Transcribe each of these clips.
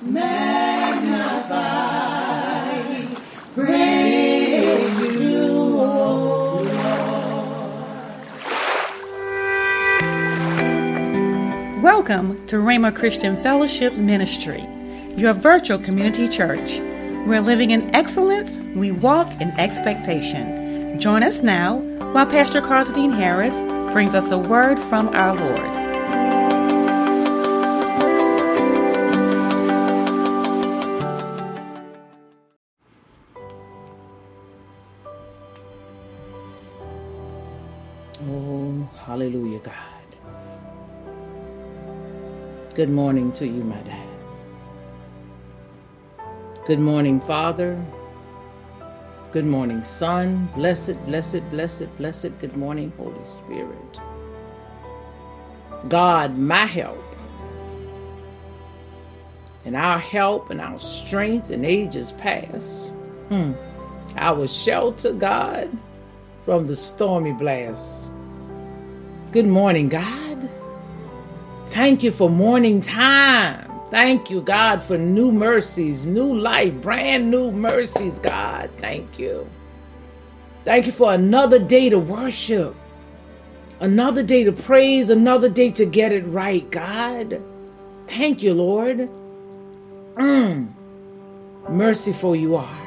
magnify, praise you, O Lord. Welcome to Rhema Christian Fellowship Ministry, your virtual community church. We're living in excellence, we walk in expectation. Join us now while Pastor Carlton Harris brings us a word from our Lord. Oh, hallelujah, God. Good morning to you, my dad. Good morning, Father. Good morning, Son. Blessed, blessed, blessed, blessed. Good morning, Holy Spirit. God, my help, and our help and our strength in ages past. Our shelter, God, from the stormy blast. Good morning, God. Thank you for morning time. Thank you, God, for new mercies, new life, brand new mercies, God. Thank you. Thank you for another day to worship, another day to praise, another day to get it right, God. Thank you, Lord. Merciful you are.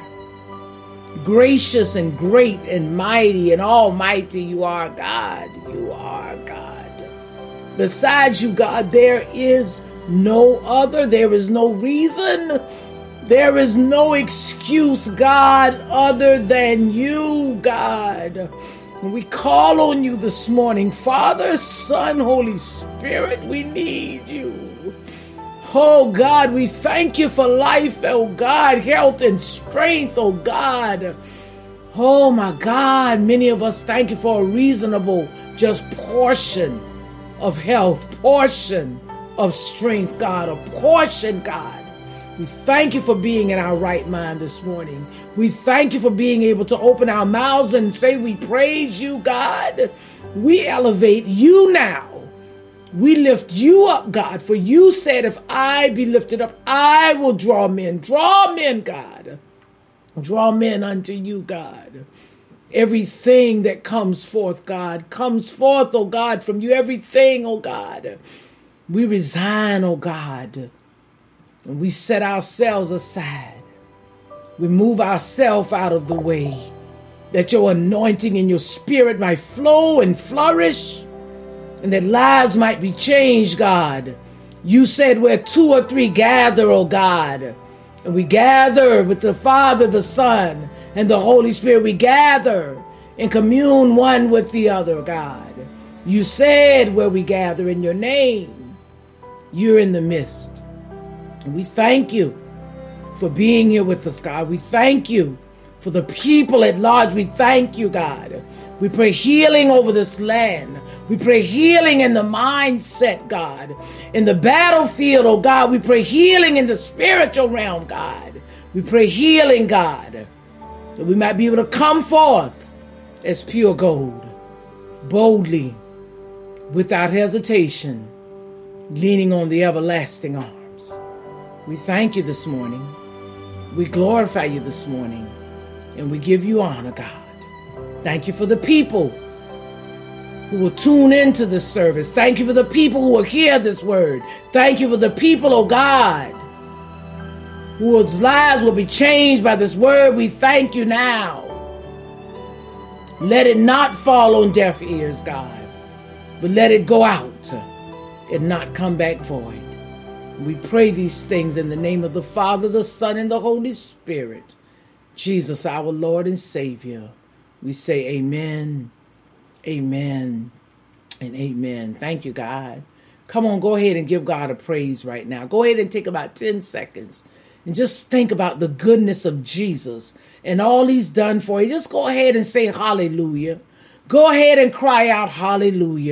Gracious and great and mighty and almighty you are, God. You are God. Besides you, God, there is no other. There is no reason. There is no excuse, God, other than you, God. We call on you this morning, Father, Son, Holy Spirit. We need you. Oh, God, we thank you for life, oh, God, health and strength, oh, God. Oh, my God, many of us thank you for a reasonable, just portion of health, portion of strength, God, a portion, God. We thank you for being in our right mind this morning. We thank you for being able to open our mouths and say we praise you, God. We elevate you now. We lift you up, God, for you said if I be lifted up, I will draw men. Draw men, God. Draw men unto you, God. Everything that comes forth, God, comes forth, oh God, from you. Everything, oh God. We resign, oh God, and we set ourselves aside. We move ourselves out of the way that your anointing and your spirit might flow and flourish and that lives might be changed, God. You said where two or three gather, oh God, and we gather with the Father, the Son, and the Holy Spirit. We gather and commune one with the other, God. You said where we gather in your name, you're in the midst. And we thank you for being here with us, God. We thank you for the people at large. We thank you, God. We pray healing over this land. We pray healing in the mindset, God. In the battlefield, oh God, we pray healing in the spiritual realm, God. We pray healing, God, that we might be able to come forth as pure gold, boldly, without hesitation, leaning on the everlasting arms. We thank you this morning. We glorify you this morning. And we give you honor, God. Thank you for the people who will tune into this service. Thank you for the people who will hear this word. Thank you for the people, oh God, whose lives will be changed by this word. We thank you now. Let it not fall on deaf ears, God, but let it go out and not come back void. We pray these things in the name of the Father, the Son, and the Holy Spirit. Jesus, our Lord and Savior. We say amen, amen, and amen. Thank you, God. Come on, go ahead and give God a praise right now. Go ahead and take about 10 seconds and just think about the goodness of Jesus and all he's done for you. Just go ahead and say hallelujah. Go ahead and cry out hallelujah.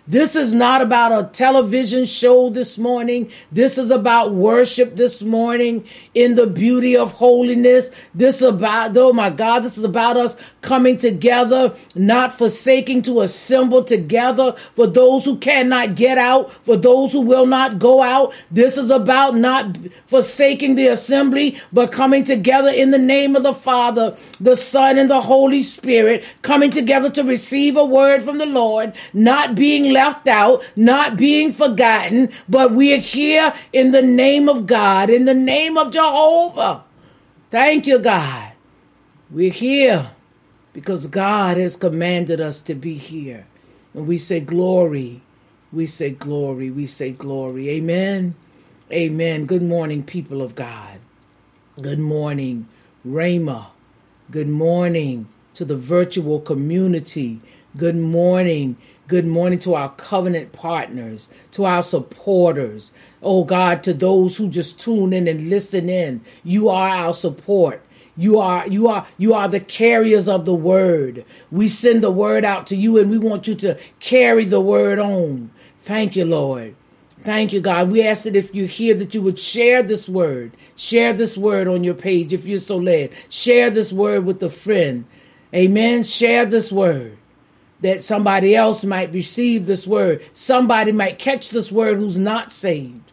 This is not about a television show this morning. This is about worship this morning in the beauty of holiness. This is about, oh my God, this is about us coming together, not forsaking to assemble together for those who cannot get out, for those who will not go out. This is about not forsaking the assembly, but coming together in the name of the Father, the Son, and the Holy Spirit, coming together to receive a word from the Lord, not being left out, not being forgotten, but we are here in the name of God, in the name of Jehovah. Thank you, God. We're here because God has commanded us to be here. And we say glory, we say glory, we say glory. Amen. Amen. Good morning, people of God. Good morning, Rhema. Good morning to the virtual community. Good morning. Good morning to our covenant partners, to our supporters. Oh God, to those who just tune in and listen in. You are our support. You are the carriers of the word. We send the word out to you and we want you to carry the word on. Thank you, Lord. Thank you, God. We ask that if you're here that you would share this word. Share this word on your page if you're so led. Share this word with a friend. Amen. Share this word that somebody else might receive this word. Somebody might catch this word who's not saved.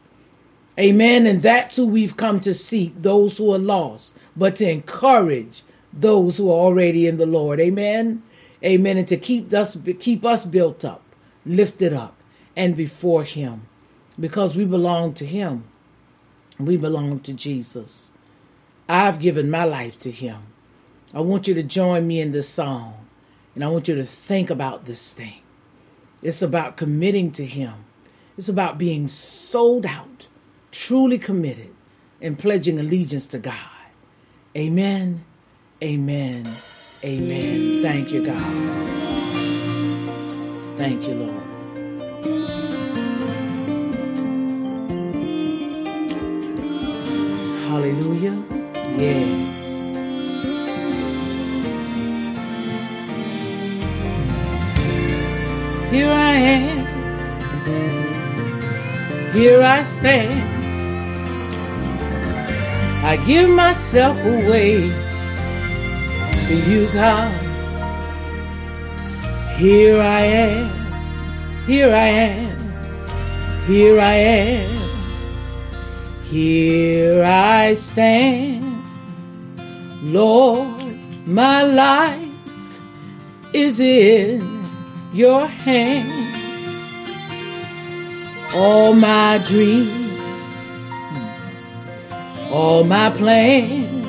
Amen. And that's who we've come to seek, those who are lost, but to encourage those who are already in the Lord. Amen. Amen. And to keep us built up, lifted up, and before him. Because we belong to him. We belong to Jesus. I've given my life to him. I want you to join me in this song. And I want you to think about this thing. It's about committing to him. It's about being sold out, truly committed, and pledging allegiance to God. Amen. Amen. Amen. Thank you, God. Thank you, Lord. Hallelujah. Yes. Here I am. Here I stand. I give myself away to you, God. Here I am. Here I am. Here I am. Here I stand. Lord, my life is in your hands. All my dreams, all my plans,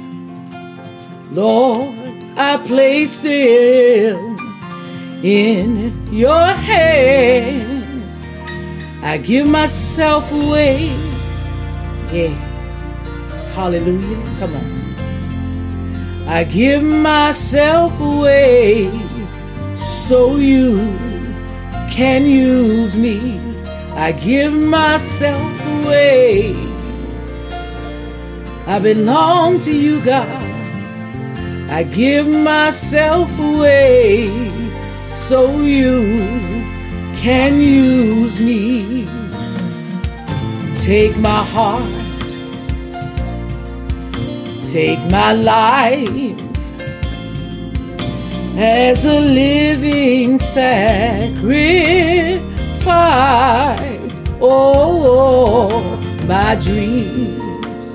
Lord, I place them in your hands. I give myself away. Yes. Hallelujah. Come on. I give myself away so you can use me. I give myself away. I belong to you, God. I give myself away so you can use me. Take my heart, take my life as a living sacrifice. Oh, my dreams,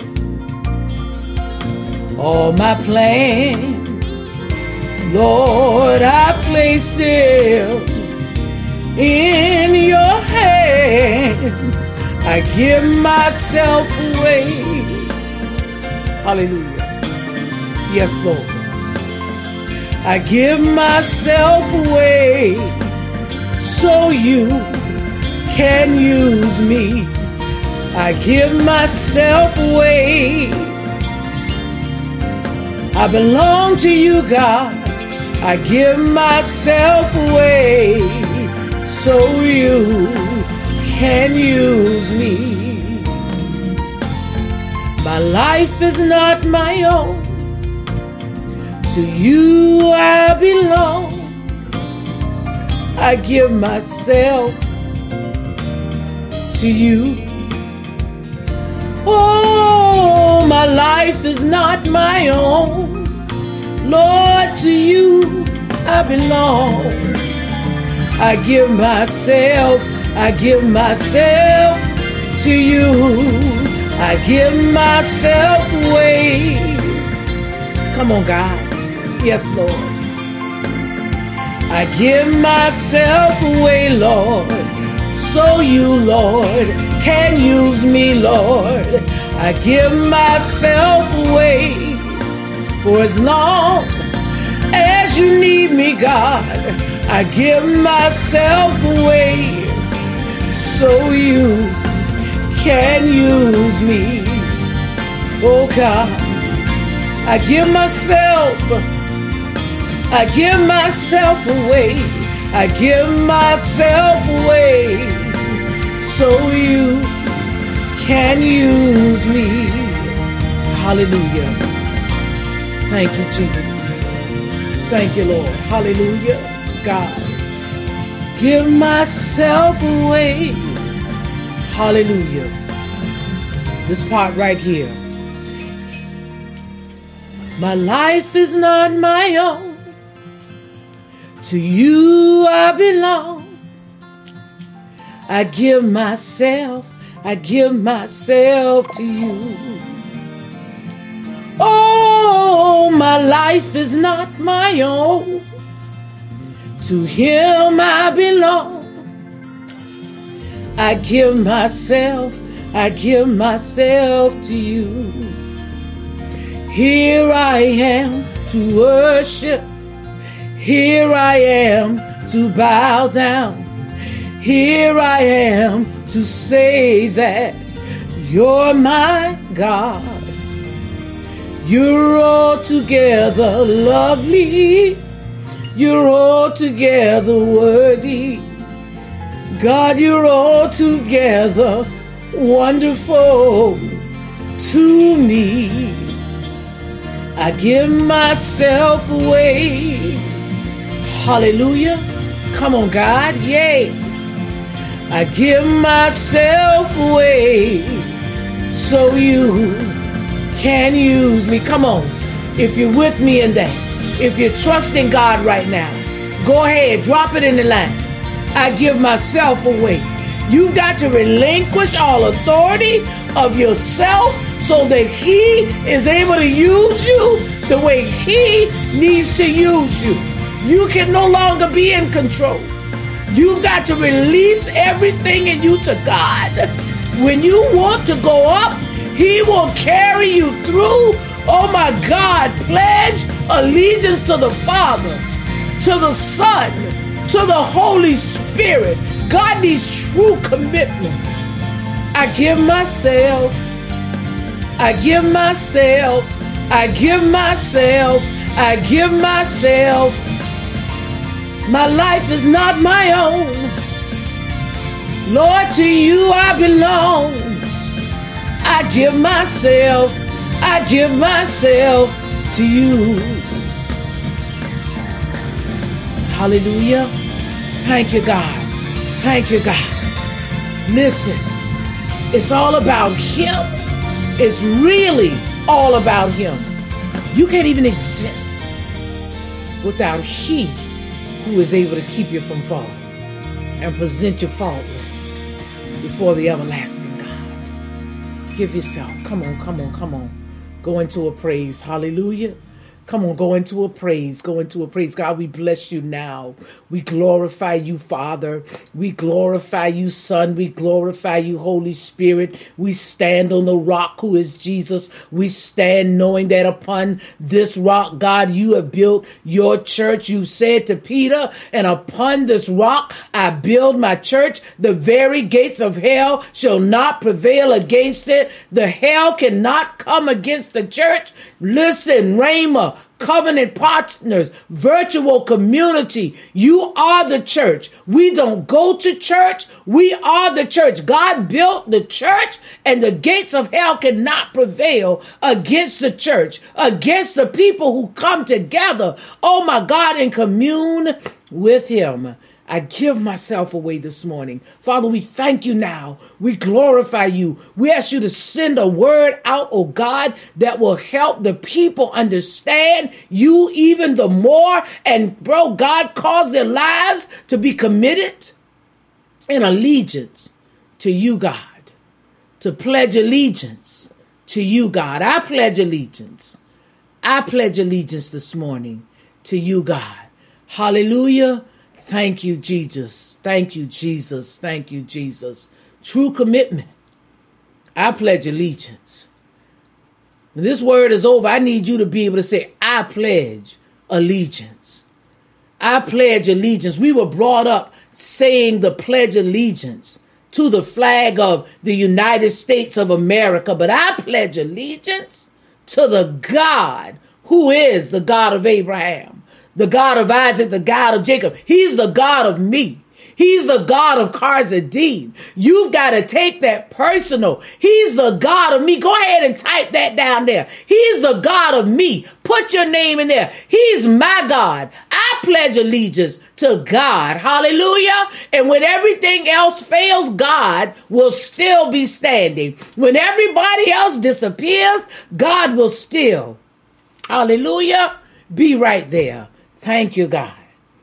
all my plans, Lord, I place them in your hands. I give myself away. Hallelujah. Yes, Lord. I give myself away so you can use me. I give myself away. I belong to you, God. I give myself away so you can use me. My life is not my own. To you I belong. I give myself to you. Oh, my life is not my own. Lord, to you I belong. I give myself to you. I give myself away. Come on, God. Yes, Lord. I give myself away, Lord, so you, Lord, can use me, Lord. I give myself away for as long as you need me, God. I give myself away so you can use me. Oh God, I give myself away. I give myself away so you can use me. Hallelujah. Thank you, Jesus. Thank you, Lord. Hallelujah. God, give myself away. Hallelujah. This part right here. My life is not my own. To you I belong. I give myself to you. Oh, my life is not my own. To him I belong. I give myself to you. Here I am to worship. Here I am to bow down. Here I am to say that you're my God. You're altogether lovely. You're altogether worthy. God, you're altogether wonderful to me. I give myself away. Hallelujah. Come on, God. Yes. I give myself away so you can use me. Come on. If you're with me in that, if you're trusting God right now, go ahead, drop it in the line. I give myself away. You've got to relinquish all authority of yourself so that he is able to use you the way he needs to use you. You can no longer be in control. You've got to release everything in you to God. When you want to go up, he will carry you through. Oh my God, pledge allegiance to the Father, to the Son, to the Holy Spirit. God needs true commitment. I give myself. I give myself. I give myself. I give myself. My life is not my own. Lord, to you I belong. I give myself to you. Hallelujah. Thank you, God. Thank you, God. Listen, it's all about him. It's really all about him. You can't even exist without he who is able to keep you from falling and present you faultless before the everlasting God. Give yourself. Come on. Go into a praise. Hallelujah. Come on, go into a praise. God, we bless you now. We glorify you, Father. We glorify you, Son. We glorify you, Holy Spirit. We stand on the rock who is Jesus. We stand knowing that upon this rock, God, you have built your church. You said to Peter, and upon this rock I build my church. The very gates of hell shall not prevail against it. The hell cannot come against the church. Listen, Rhema, covenant partners, virtual community. You are the church. We don't go to church. We are the church. God built the church, and the gates of hell cannot prevail against the church, against the people who come together. Oh my God, and commune with him. I give myself away this morning. Father, we thank you now. We glorify you. We ask you to send a word out, oh God, that will help the people understand you even the more. And God, cause their lives to be committed in allegiance to you, God. To pledge allegiance to you, God. I pledge allegiance. I pledge allegiance this morning to you, God. Hallelujah. Thank you, Jesus. Thank you, Jesus. Thank you, Jesus. True commitment. I pledge allegiance. When this word is over, I need you to be able to say, I pledge allegiance. I pledge allegiance. We were brought up saying the pledge allegiance to the flag of the United States of America, but I pledge allegiance to the God who is the God of Abraham, the God of Isaac, the God of Jacob. He's the God of me. He's the God of Karzadine. You've got to take that personal. He's the God of me. Go ahead and type that down there. He's the God of me. Put your name in there. He's my God. I pledge allegiance to God. Hallelujah. And when everything else fails, God will still be standing. When everybody else disappears, God will still, hallelujah, be right there. Thank you, God.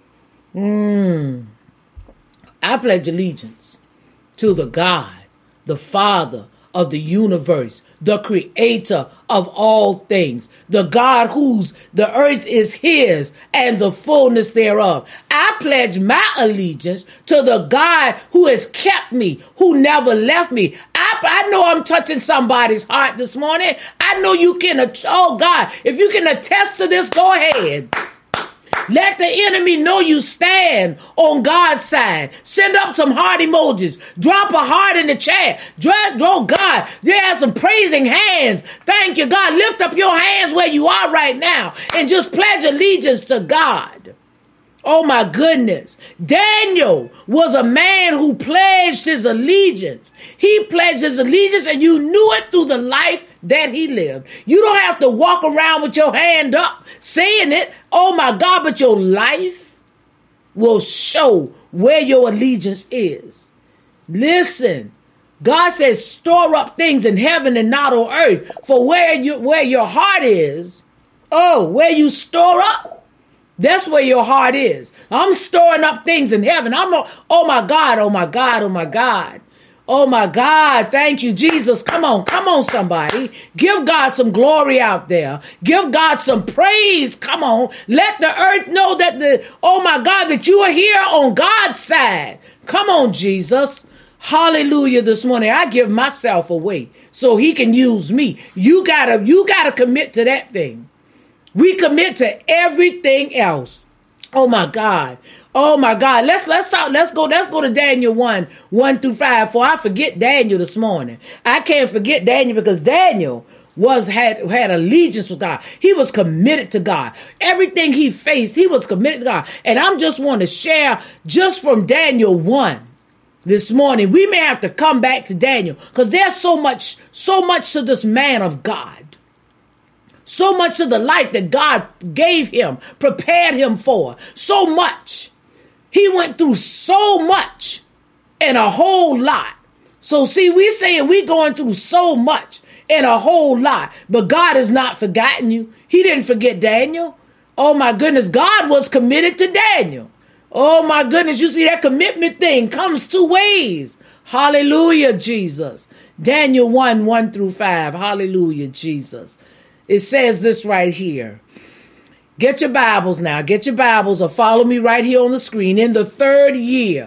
I pledge allegiance to the God, the Father of the universe, the creator of all things, the God whose the earth is his and the fullness thereof. I pledge my allegiance to the God who has kept me, who never left me. I know I'm touching somebody's heart this morning. I know you can, oh God, if you can attest to this, go ahead. Let the enemy know you stand on God's side. Send up some heart emojis. Drop a heart in the chat. Oh God, there are some praising hands. Thank you, God. Lift up your hands where you are right now and just pledge allegiance to God. Oh my goodness. Daniel was a man who pledged his allegiance. He pledged his allegiance and you knew it through the life that he lived. You don't have to walk around with your hand up saying it. Oh my God, but your life will show where your allegiance is. Listen, God says store up things in heaven and not on earth. For where your heart is, where you store up, that's where your heart is. I'm storing up things in heaven. Oh my God, oh my God, oh my God. Oh my God, thank you, Jesus. Come on, somebody. Give God some glory out there. Give God some praise. Come on. Let the earth know that that you are here on God's side. Come on, Jesus. Hallelujah this morning. I give myself away so he can use me. You gotta commit to that thing. We commit to everything else. Oh my God. Oh my God. Let's go to Daniel 1-5. For I forget Daniel this morning. I can't forget Daniel because Daniel had allegiance with God. He was committed to God. Everything he faced, he was committed to God. And I'm just want to share just from Daniel 1 this morning. We may have to come back to Daniel because there's so much to this man of God. So much of the life that God gave him, prepared him for. So much. He went through so much and a whole lot. So see, we saying we going through so much and a whole lot, but God has not forgotten you. He didn't forget Daniel. Oh my goodness, God was committed to Daniel. Oh my goodness, you see that commitment thing comes two ways. Hallelujah, Jesus. Daniel 1-5. Hallelujah, Jesus. It says this right here. Get your Bibles now. Get your Bibles or follow me right here on the screen. In the 3rd year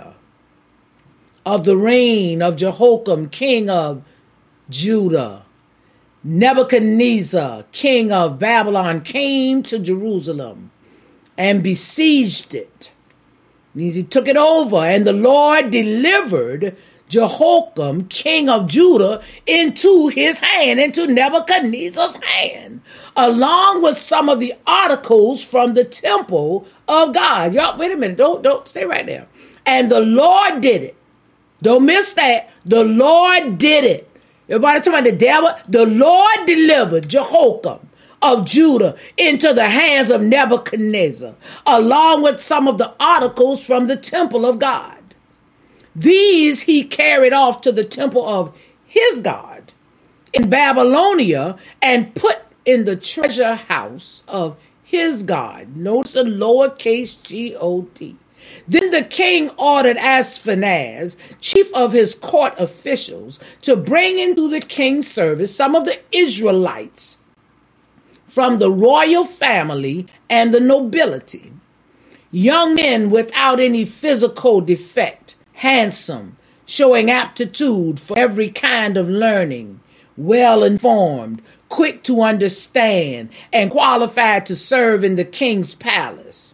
of the reign of Jehoiakim, king of Judah, Nebuchadnezzar, king of Babylon, came to Jerusalem and besieged it. Means he took it over, and the Lord delivered Jehoiakim, king of Judah, into his hand, into Nebuchadnezzar's hand, along with some of the articles from the temple of God. Y'all, wait a minute. Don't stay right there. And the Lord did it. Don't miss that. The Lord did it. Everybody talking about the devil? The Lord delivered Jehoiakim, of Judah into the hands of Nebuchadnezzar, along with some of the articles from the temple of God. These he carried off to the temple of his God in Babylonia and put in the treasure house of his God. Notice the lowercase G-O-D. Then the king ordered Ashpenaz, chief of his court officials, to bring into the king's service some of the Israelites from the royal family and the nobility, young men without any physical defect, handsome, showing aptitude for every kind of learning, well informed, quick to understand, and qualified to serve in the king's palace.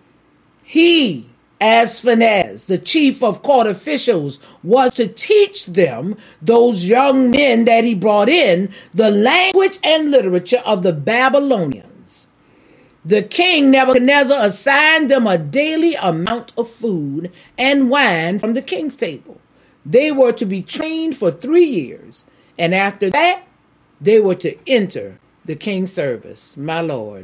He, Ashpenaz, the chief of court officials, was to teach them, those young men that he brought in, the language and literature of the Babylonians. The king Nebuchadnezzar assigned them a daily amount of food and wine from the king's table. They were to be trained for 3 years, and after that, they were to enter the king's service. My Lord.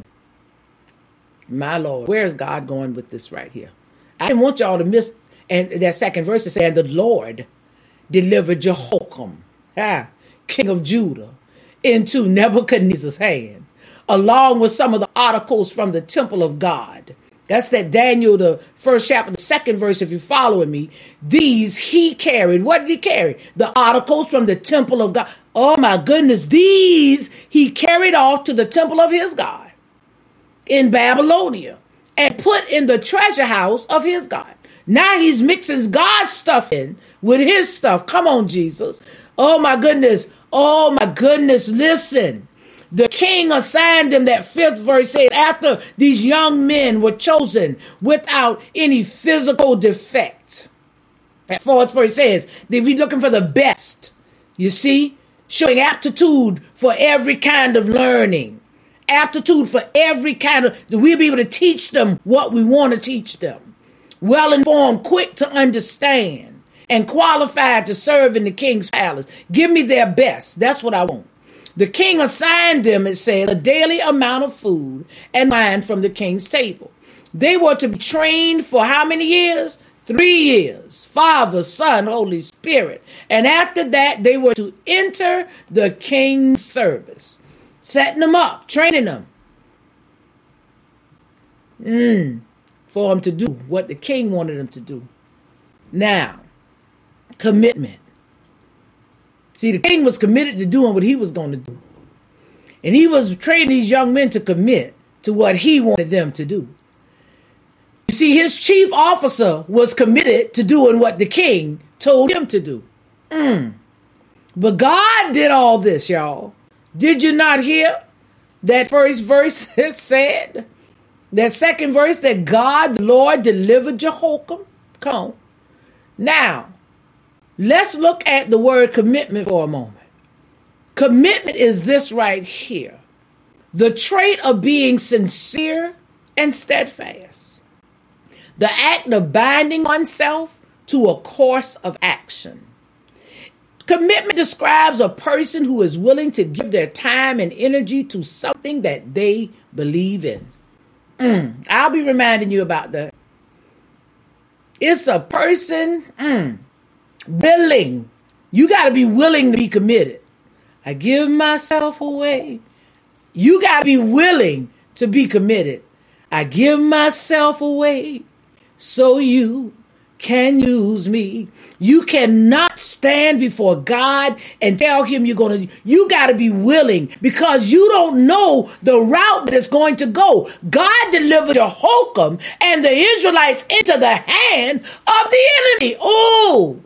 My Lord. Where is God going with this right here? I didn't want y'all to miss, and that second verse is saying, the Lord delivered Jehoiakim, king of Judah, into Nebuchadnezzar's hand, along with some of the articles from the temple of God. That's that Daniel, the first chapter, the second verse, if you're following me. These he carried. What did he carry? The articles from the temple of God. Oh my goodness. These he carried off to the temple of his God in Babylonia and put in the treasure house of his God. Now he's mixing God's stuff in with his stuff. Come on, Jesus. Oh my goodness. Oh my goodness. Listen. The king assigned them, that fifth verse says, after these young men were chosen without any physical defect. That fourth verse says, they be looking for the best. You see, showing aptitude for every kind of learning. Aptitude for every kind of, we'll be able to teach them what we want to teach them. Well informed, quick to understand, and qualified to serve in the king's palace. Give me their best. That's what I want. The king assigned them, it says, a daily amount of food and wine from the king's table. They were to be trained for how many years? 3 years. Father, Son, Holy Spirit. And after that, they were to enter the king's service. Setting them up, training them. For them to do what the king wanted them to do. Now, commitment. See, the king was committed to doing what he was going to do. And he was training these young men to commit to what he wanted them to do. You see, his chief officer was committed to doing what the king told him to do. But God did all this, y'all. Did you not hear that first verse said? That second verse, that God, the Lord, delivered Jehoiakim. Come on. Now, let's look at the word commitment for a moment. Commitment is this right here. The trait of being sincere and steadfast. The act of binding oneself to a course of action. Commitment describes a person who is willing to give their time and energy to something that they believe in. I'll be reminding you about that. It's a person willing. You got to be willing to be committed. I give myself away. You got to be willing to be committed. I give myself away so you can use me. You cannot stand before God and tell him you got to be willing, because you don't know the route that it's going to go. God delivered Jehoiakim and the Israelites into the hand of the enemy. Oh,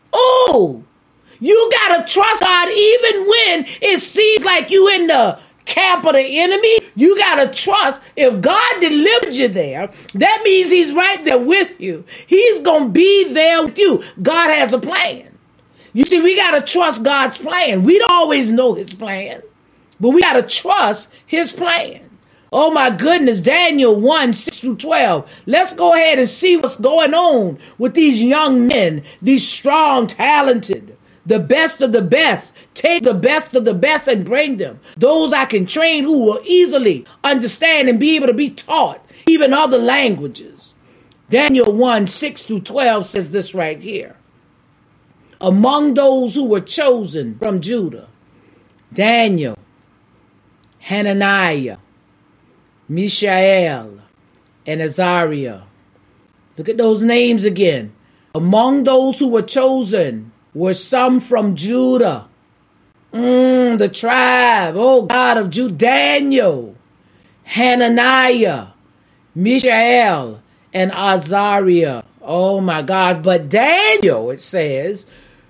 you got to trust God even when it seems like you in the camp of the enemy. You got to trust, if God delivered you there, that means he's right there with you. He's going to be there with you. God has a plan. You see, we got to trust God's plan. We don't always know his plan, but we got to trust his plan. Oh my goodness, Daniel 1:6-12. Let's go ahead and see what's going on with these young men, these strong, talented, The best of the best. Take the best of the best and bring them. Those I can train who will easily understand and be able to be taught even other languages. Daniel 1:6-12 says this right here. Among those who were chosen from Judah, Daniel, Hananiah, Mishael, and Azariah. Look at those names again. Among those who were chosen were some from Judah. The tribe, oh God of Judah. Daniel, Hananiah, Mishael, and Azariah. Oh my God. But Daniel, it says,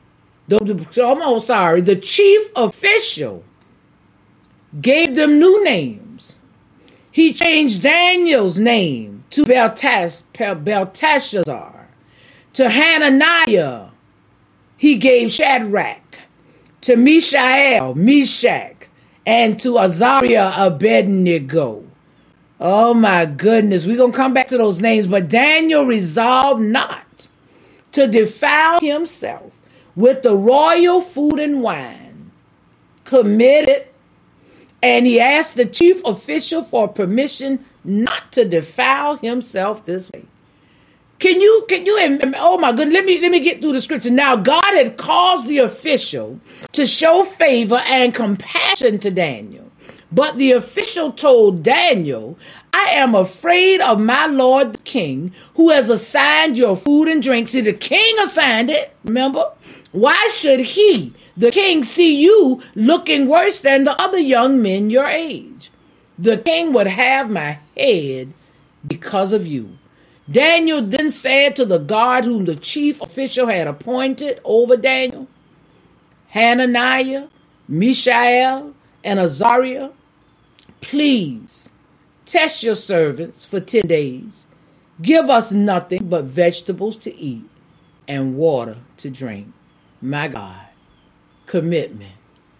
the chief official gave them new names. He changed Daniel's name to Belteshazzar. To Hananiah, he gave Shadrach. To Mishael, Meshach. And to Azariah, Abednego. Oh my goodness. We're going to come back to those names. But Daniel resolved not to defile himself with the royal food and wine. Committed. And he asked the chief official for permission not to defile himself this way. Can you, oh my goodness, let me get through the scripture. Now, God had caused the official to show favor and compassion to Daniel. But the official told Daniel, I am afraid of my Lord the king, who has assigned your food and drink. See, the king assigned it, remember? Why should he, the king, see you looking worse than the other young men your age? The king would have my head because of you. Daniel then said to the guard whom the chief official had appointed over Daniel, Hananiah, Mishael, and Azariah, please test your servants for 10 days. Give us nothing but vegetables to eat and water to drink. My God, commitment.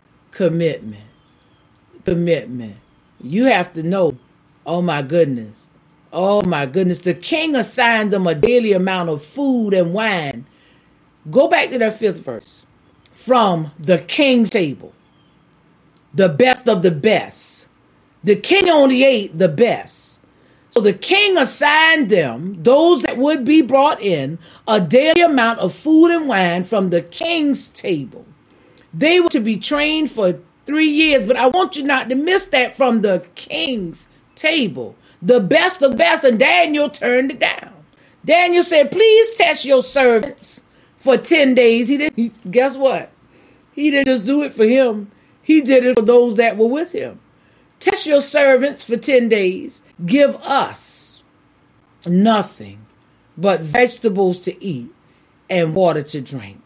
You have to know, oh my goodness. The king assigned them a daily amount of food and wine. Go back to that 5th verse. From the king's table. The best of the best. The king only ate the best. So the king assigned them, those that would be brought in, a daily amount of food and wine from the king's table. They were to be trained for 3 years, but I want you not to miss that, from the king's table. The best of the best, and Daniel turned it down. Daniel said, please test your servants for 10 days. Guess what? He didn't just do it for him. He did it for those that were with him. Test your servants for 10 days. Give us nothing but vegetables to eat and water to drink.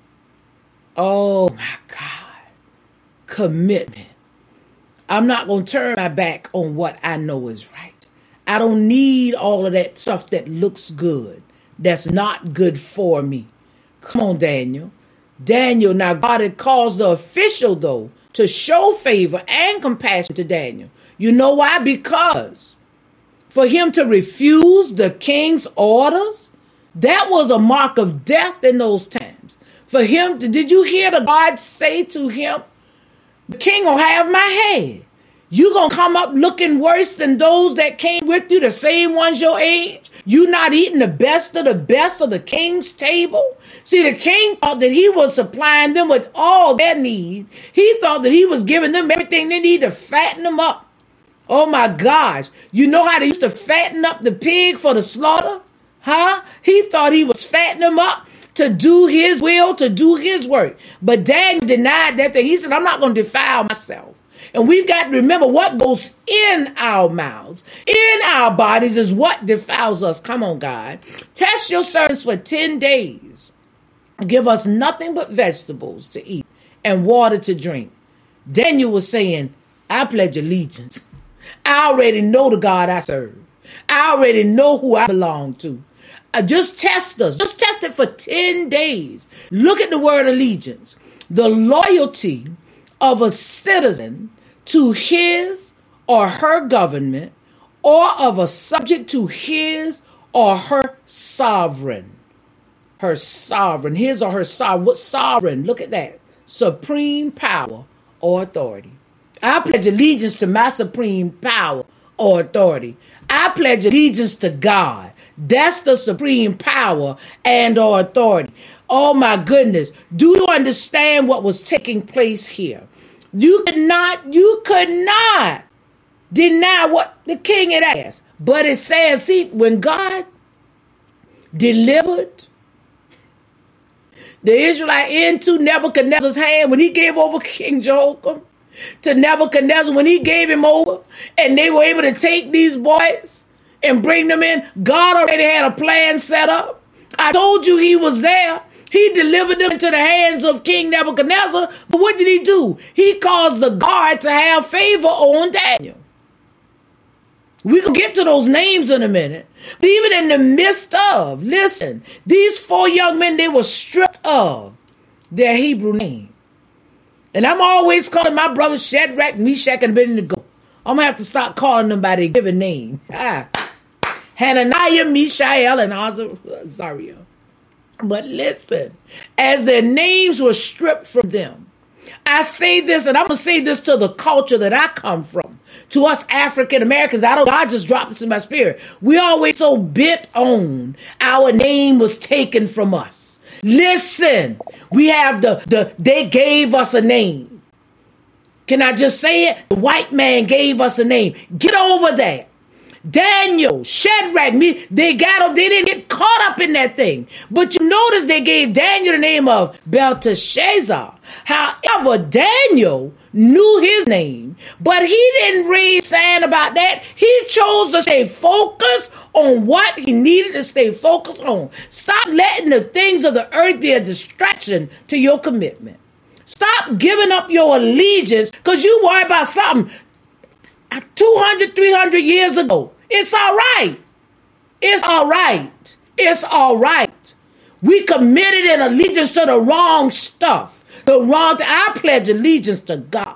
Oh my God. Commitment. I'm not going to turn my back on what I know is right. I don't need all of that stuff that looks good. That's not good for me. Come on, Daniel. Now God had caused the official, though, to show favor and compassion to Daniel. You know why? Because for him to refuse the king's orders, that was a mark of death in those times. For him, did you hear the God say to him, the king will have my head. You gonna come up looking worse than those that came with you, the same ones your age? You not eating the best of the king's table? See, the king thought that he was supplying them with all their need. He thought that he was giving them everything they need to fatten them up. Oh my gosh. You know how they used to fatten up the pig for the slaughter? Huh? He thought he was fattening them up to do his will, to do his work. But Daniel denied that thing. He said, I'm not going to defile myself. And we've got to remember what goes in our mouths, in our bodies, is what defiles us. Come on, God. Test your servants for 10 days. Give us nothing but vegetables to eat and water to drink. Daniel was saying, I pledge allegiance. I already know the God I serve. I already know who I belong to. Just test us. Just test it for 10 days. Look at the word allegiance. The loyalty of a citizen to his or her government, or of a subject to his or her sovereign. Her sovereign. His or her sovereign. What sovereign? Look at that. supreme power or authority. I pledge allegiance to my supreme power or authority. I pledge allegiance to God. That's the supreme power and or authority. Oh my goodness. Do you understand what was taking place here? You could not deny what the king had asked. But it says, see, when God delivered the Israelite into Nebuchadnezzar's hand, when he gave over King Jehoiakim to Nebuchadnezzar, when he gave him over and they were able to take these boys and bring them in, God already had a plan set up. I told you he was there. He delivered them into the hands of King Nebuchadnezzar. But what did he do? He caused the guard to have favor on Daniel. We can get to those names in a minute. But even in the midst of, listen, these 4 young men, they were stripped of their Hebrew name. And I'm always calling my brothers Shadrach, Meshach, and Abednego. I'm going to have to start calling them by their given name. Hananiah, Mishael, and Azariah. But listen, as their names were stripped from them, I say this, and I'm going to say this to the culture that I come from. To us African Americans, God just dropped this in my spirit. We always so bent on our name was taken from us. Listen, we have they gave us a name. Can I just say it? The white man gave us a name. Get over that. Daniel, Shadrach, they didn't get caught up in that thing. But you notice they gave Daniel the name of Belteshazzar. However, Daniel knew his name, but he didn't raise sand about that. He chose to stay focused on what he needed to stay focused on. Stop letting the things of the earth be a distraction to your commitment. Stop giving up your allegiance because you worry about something 200, 300 years ago. It's all right. It's all right. It's all right. We committed an allegiance to the wrong stuff. I pledge allegiance to God.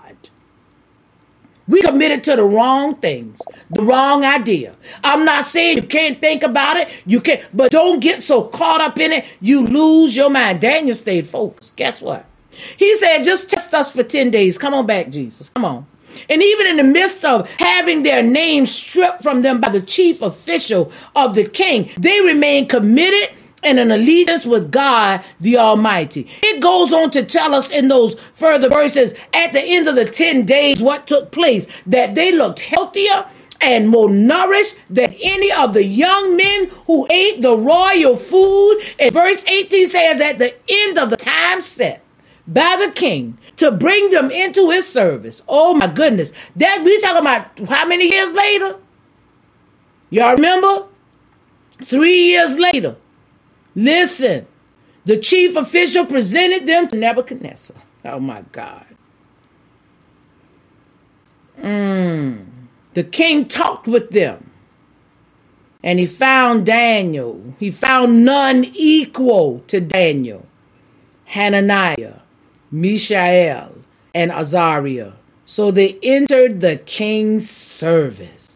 We committed to the wrong things, the wrong idea. I'm not saying you can't think about it. You can't, but don't get so caught up in it. You lose your mind. Daniel stayed focused. Guess what? He said, just test us for 10 days. Come on back, Jesus. Come on. And even in the midst of having their names stripped from them by the chief official of the king, they remain committed and an allegiance with God the Almighty. It goes on to tell us in those further verses at the end of the 10 days what took place, that they looked healthier and more nourished than any of the young men who ate the royal food. And verse 18 says, at the end of the time set by the king to bring them into his service. Oh my goodness. That we talking about how many years later? Y'all remember? 3 years later. Listen, the chief official presented them to Nebuchadnezzar. Oh my God. The king talked with them. And he found Daniel. He found none equal to Daniel. Hananiah, Mishael, and Azariah. So they entered the king's service.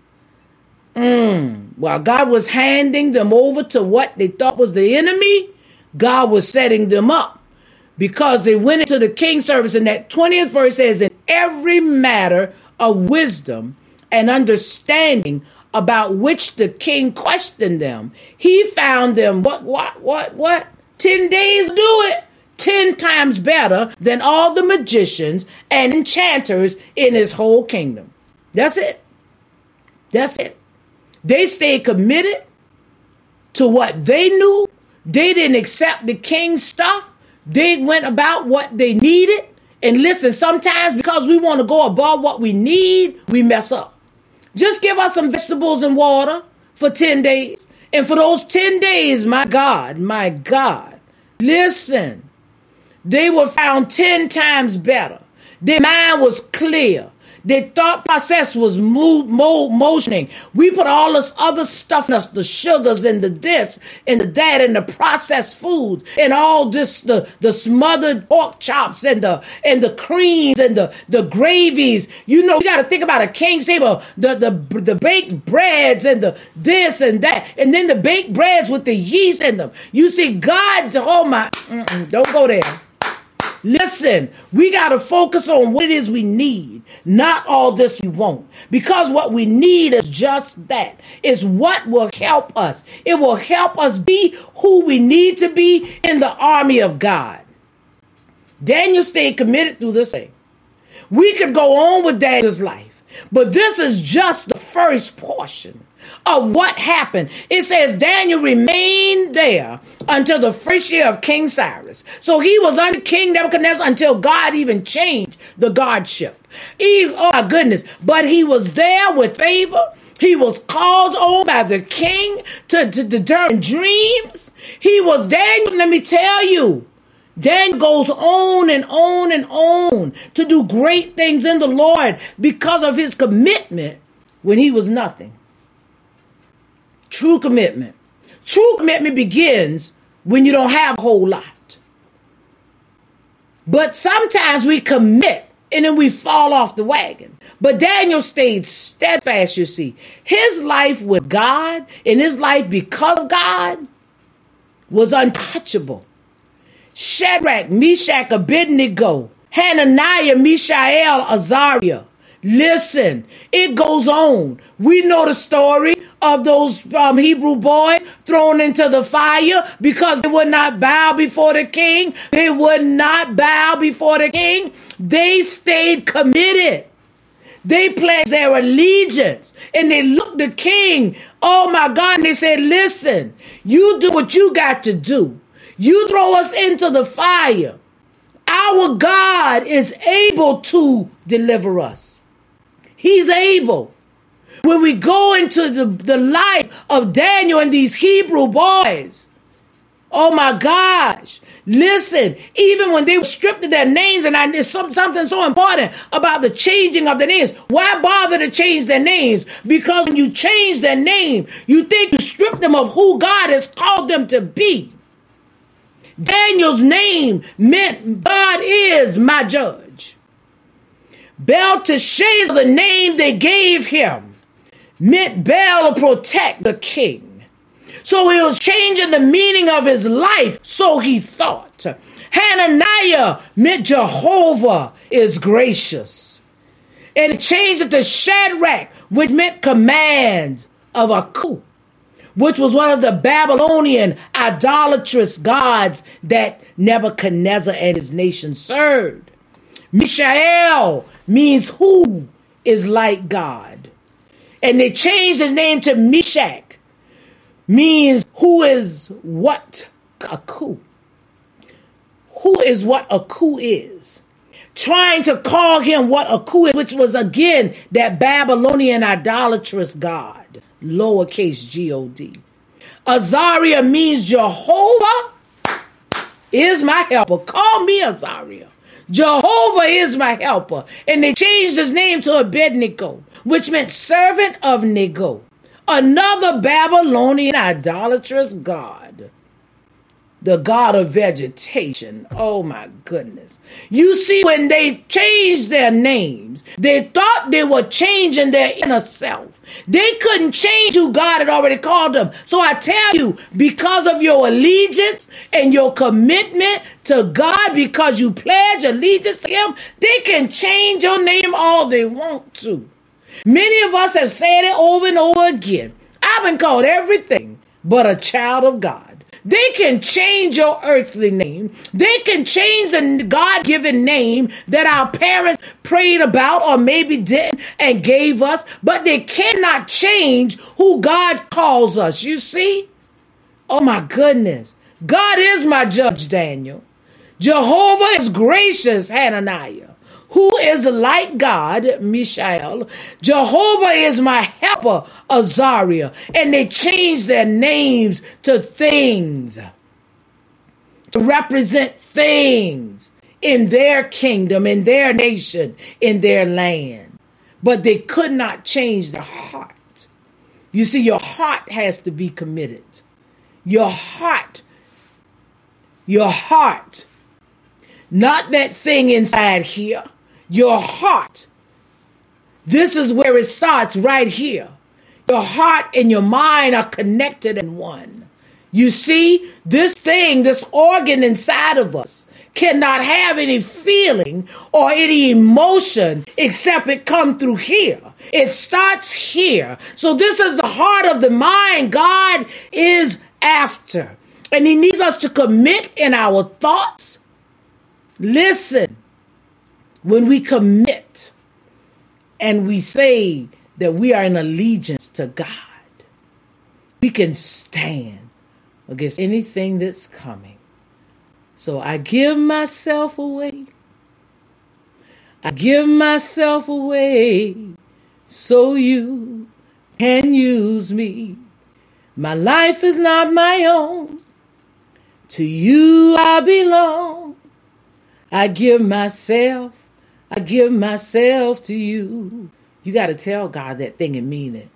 While God was handing them over to what they thought was the enemy, God was setting them up because they went into the king's service. And that 20th verse says, in every matter of wisdom and understanding about which the king questioned them, he found them, what? 10 days do it. 10 times better than all the magicians and enchanters in his whole kingdom. That's it. That's it. They stayed committed to what they knew. They didn't accept the king's stuff. They went about what they needed. And listen, sometimes because we want to go above what we need, we mess up. Just give us some vegetables and water for 10 days. And for those 10 days, my God, listen, they were found 10 times better. Their mind was clear. Their thought process was motioning. We put all this other stuff in us, the sugars and the this and the that and the processed foods and all this, the smothered pork chops and the creams and the gravies. You know, you got to think about a king's table, the baked breads and the this and that, and then the baked breads with the yeast in them. You see, God, oh my, don't go there. Listen, we got to focus on what it is we need, not all this we want. Because what we need is just that. It's what will help us. It will help us be who we need to be in the army of God. Daniel stayed committed through this thing. We could go on with Daniel's life, but this is just the first portion of what happened. It says Daniel remained there until the first year of King Cyrus. So he was under King Nebuchadnezzar until God even changed the guardship. Oh my goodness. But he was there with favor. He was called on by the king to determine dreams. He was Daniel. Let me tell you, Daniel goes on and on and on to do great things in the Lord because of his commitment when he was nothing. True commitment. True commitment begins when you don't have a whole lot. But sometimes we commit and then we fall off the wagon. But Daniel stayed steadfast, you see. His life with God and his life because of God was untouchable. Shadrach, Meshach, Abednego, Hananiah, Mishael, Azariah. Listen, it goes on. We know the story of those Hebrew boys thrown into the fire because they would not bow before the king. They would not bow before the king. They stayed committed. They pledged their allegiance and they looked the king. Oh my God. And they said, listen, you do what you got to do. You throw us into the fire. Our God is able to deliver us. He's able. When we go into the life of Daniel and these Hebrew boys, oh my gosh, listen, even when they were stripped of their names, and there's something so important about the changing of the names. Why bother to change their names? Because when you change their name, you think you strip them of who God has called them to be. Daniel's name meant God is my judge. Belteshazzar, the name they gave him, meant Bel to protect the king. So he was changing the meaning of his life, so he thought. Hananiah meant Jehovah is gracious. And it changed it to Shadrach, which meant command of Aku, which was one of the Babylonian idolatrous gods that Nebuchadnezzar and his nation served. Mishael means who is like God. And they changed his name to Meshach, means who is what Aku. Who is what Aku is. Trying to call him what Aku is, which was again that Babylonian idolatrous god, lowercase God. Azariah means Jehovah is my helper. Call me Azariah. Jehovah is my helper. And they changed his name to Abednego, which meant servant of Nego, another Babylonian idolatrous god, the god of vegetation. Oh my goodness. You see, when they changed their names, they thought they were changing their inner self. They couldn't change who God had already called them. So I tell you, because of your allegiance and your commitment to God, because you pledge allegiance to him, they can change your name all they want to. Many of us have said it over and over again. I've been called everything but a child of God. They can change your earthly name. They can change the God-given name that our parents prayed about or maybe didn't and gave us, but they cannot change who God calls us. You see? Oh my goodness. God is my judge, Daniel. Jehovah is gracious, Hananiah. Who is like God, Mishael. Jehovah is my helper, Azariah. And they changed their names to things, to represent things in their kingdom, in their nation, in their land. But they could not change their heart. You see, your heart has to be committed. Your heart. Not that thing inside here. Your heart. This is where it starts, right here. Your heart and your mind are connected in one. You see, this thing, this organ inside of us cannot have any feeling or any emotion except it come through here. It starts here. So this is the heart of the mind God is after. And he needs us to commit in our thoughts. Listen, when we commit and we say that we are in allegiance to God, we can stand against anything that's coming. So I give myself away. I give myself away so you can use me. My life is not my own. To you I belong. I give myself to you. You got to tell God that thing and mean it.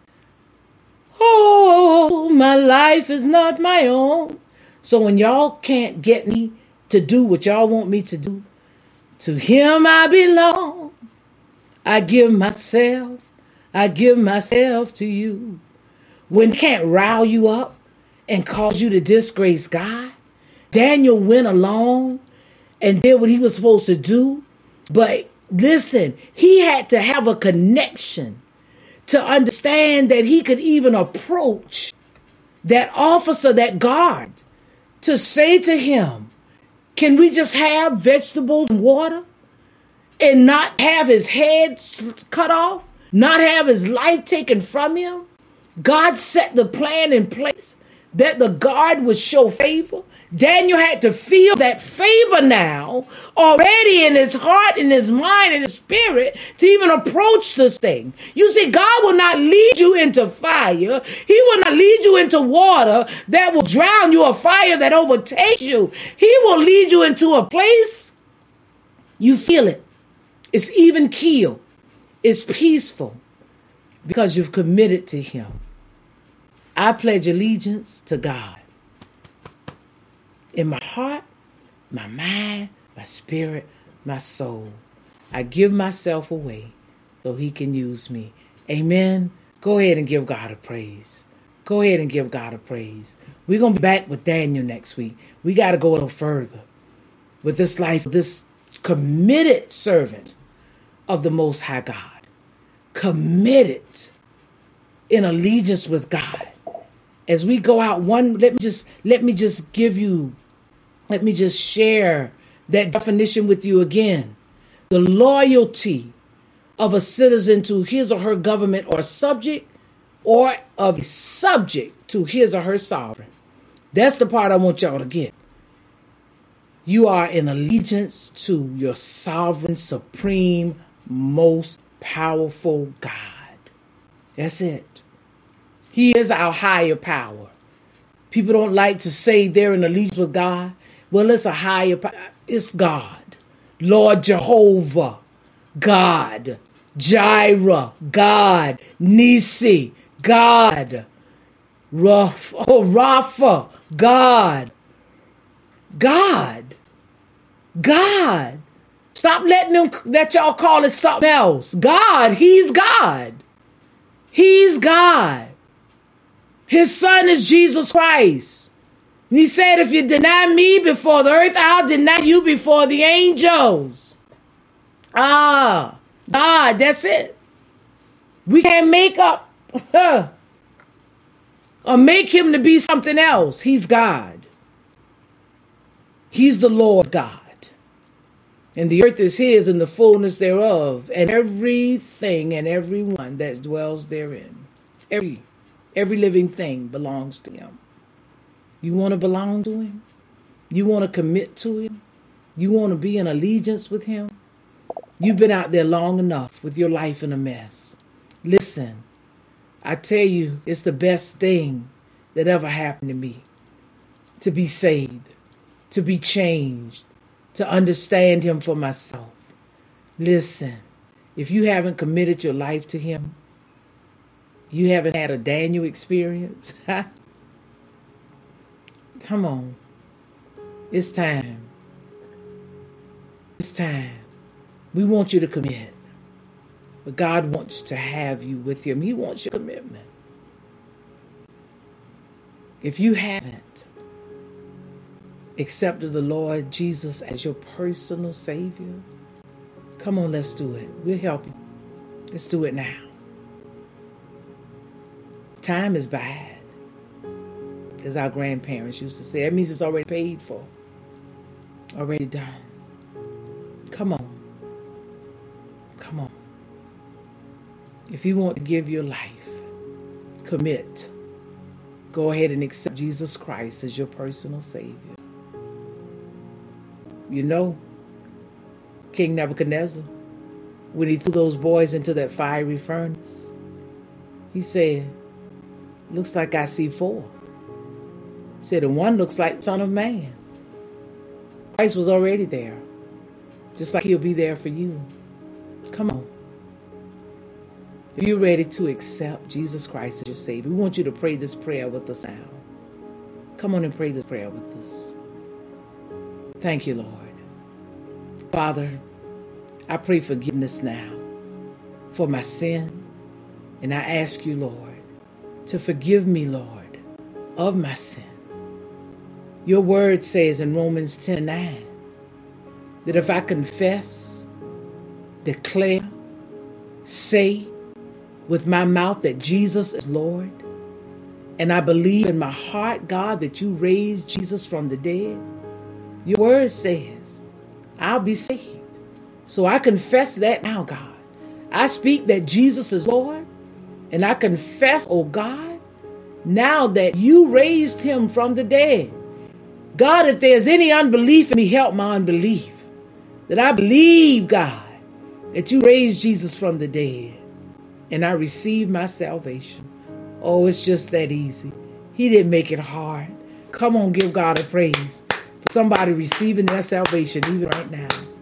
Oh, my life is not my own. So when y'all can't get me to do what y'all want me to do, to him I belong. I give myself to you. When he can't rile you up and cause you to disgrace God, Daniel went along and did what he was supposed to do. But listen, he had to have a connection to understand that he could even approach that officer, that guard, to say to him, can we just have vegetables and water and not have his head cut off, not have his life taken from him? God set the plan in place that the guard would show favor. Daniel had to feel that favor now already in his heart, in his mind, in his spirit to even approach this thing. You see, God will not lead you into fire. He will not lead you into water that will drown you, a fire that overtakes you. He will lead you into a place you feel it. It's even keel. It's peaceful because you've committed to him. I pledge allegiance to God. In my heart, my mind, my spirit, my soul. I give myself away so he can use me. Amen. Go ahead and give God a praise. Go ahead and give God a praise. We're going to be back with Daniel next week. We got to go a little further with this life, this committed servant of the Most High God. Committed in allegiance with God. As we go out, let me just share that definition with you again. The loyalty of a citizen to his or her government or subject, or of a subject to his or her sovereign. That's the part I want y'all to get. You are in allegiance to your sovereign, supreme, most powerful God. That's it. He is our higher power. People don't like to say they're in allegiance with God. Well, it's a higher power. It's God. Lord Jehovah, God. Jireh, God. Nisi, God. Rapha, God. God. God. Stop letting them that y'all call it something else. God, he's God. He's God. His son is Jesus Christ. And he said, if you deny me before the earth, I'll deny you before the angels. God, that's it. We can't make up or make him to be something else. He's God. He's the Lord God. And the earth is his and the fullness thereof, and everything and everyone that dwells therein. Every living thing belongs to him. You want to belong to him? You want to commit to him? You want to be in allegiance with him? You've been out there long enough with your life in a mess. Listen, I tell you, it's the best thing that ever happened to me. To be saved, to be changed, to understand him for myself. Listen, if you haven't committed your life to him, you haven't had a Daniel experience. Come on. It's time. It's time. We want you to commit. But God wants to have you with him. He wants your commitment. If you haven't, accepted the Lord Jesus as your personal Savior? Come on, let's do it. We'll help you. Let's do it now. Time is bad, as our grandparents used to say. That means it's already paid for, already done. Come on. Come on. If you want to give your life, commit. Go ahead and accept Jesus Christ as your personal Savior. You know, King Nebuchadnezzar, when he threw those boys into that fiery furnace, he said, looks like I see four. He said, and one looks like the Son of Man. Christ was already there, just like he'll be there for you. Come on. If you're ready to accept Jesus Christ as your Savior, we want you to pray this prayer with us now. Come on and pray this prayer with us. Thank you, Lord. Father, I pray forgiveness now for my sin, and I ask you, Lord, to forgive me, Lord, of my sin. Your word says in Romans 10:9 that if I confess, declare, say with my mouth that Jesus is Lord, and I believe in my heart, God, that you raised Jesus from the dead, your word says I'll be saved. So I confess that now, God. I speak that Jesus is Lord, and I confess, oh God, now that you raised him from the dead. God, if there's any unbelief in me, help my unbelief. That I believe, God, that you raised Jesus from the dead, and I receive my salvation. Oh, it's just that easy. He didn't make it hard. Come on, give God a praise for somebody receiving their salvation even right now.